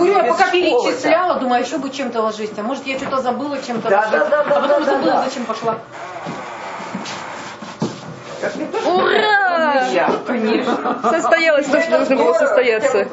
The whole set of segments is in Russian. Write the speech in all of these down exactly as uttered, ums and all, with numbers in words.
говорю, я пока перечисляла, думаю, еще бы чем-то ложись. А может, я что-то забыла чем-то да, ложить. да, да, а потом да, забыла, да, зачем пошла. Ура! Я, конечно. Состоялось то, что должно было состояться.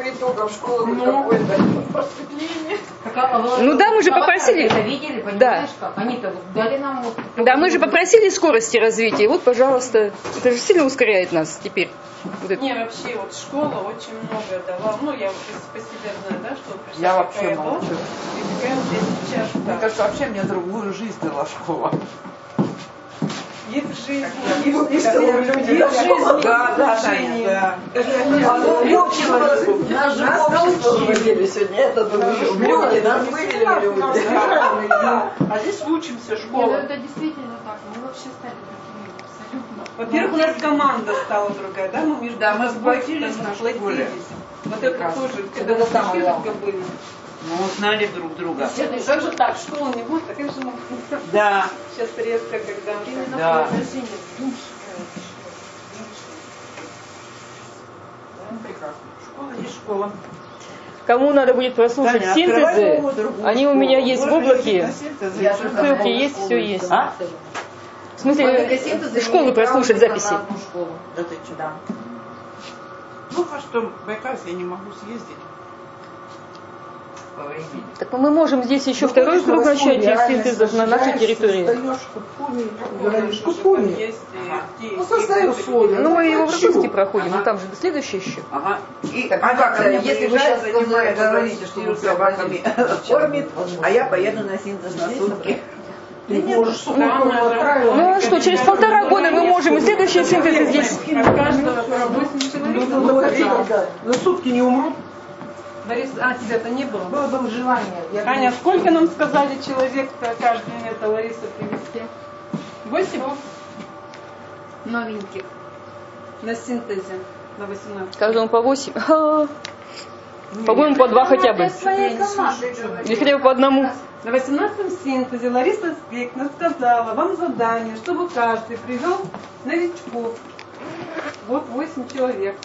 Ну да, мы же попросили. Это видели, понимаешь, как? Они-то дали нам вот... Да, мы же попросили скорости развития. Вот, пожалуйста. Это же сильно ускоряет нас теперь. Вот это. Не, вообще, вот школа очень многое дала. Ну, я вот по себе знаю, да, что пришла Я вообще такая молчу. волна, и такая вот здесь чашка. Мне кажется, вообще мне другую жизнь дала школа. Есть жизнь, есть жизнь, Да, да, Таня, да. Нас же научили сегодня, это люди, нас вывели люди. А здесь учимся, Нет, школа. это действительно так. Мы вообще стали другими абсолютно. Во-первых, у нас команда стала другая, да? Мы между Да, мы собой сплотились на сплотились. школе. Вот это тоже, когда Это мы самое только главное. были. Ну, узнали друг друга. Нет, ну как же так, школа не будет, так конечно, мы Да. сейчас редко, когда... Именно Да. произношение душ. Ну, прекрасно. Школа есть школа. Кому надо будет прослушать Таня, синтезы, открывай новую, другую они у школу. меня есть в Боже, облаке. на синтезы. Я Что же там? Ссылки есть, все есть. А? В смысле, школы прослушать записи. Да ты что? Да. Плохо, что в Байкальск я не могу съездить. По времени. Так мы можем здесь еще второй круг начать синтезов на нашей территории. Создаешь купуни, говоришь, купуни. Есть Ага. и- Ну, создаю соли. Ну, мы его в хочу. Рогозке проходим, но там же следующее еще. Ага. И Так, Ага, как, когда если вы приезжает, сейчас занимает, говорите, что вы собаками кормит, а я поеду на синтез на сутки. Ты можешь с утра отправила. Ну а что, через полтора года мы можем и следующие синтезы здесь. От каждого по восемь человек. За сутки не умрут. Борис, а, тебя-то не было? Было бы желание. Я Аня, сколько нам сказали человек-то каждый это Лариса привезти? Восемь? Новеньких. На синтезе. На восемнадцать. Каждому по восемь. Ха. По-моему, по два хотя бы. Или хотя бы по одному. На восемнадцатом синтезе Лариса Спекна сказала вам задание, чтобы каждый привел новичков. Вот восемь человек.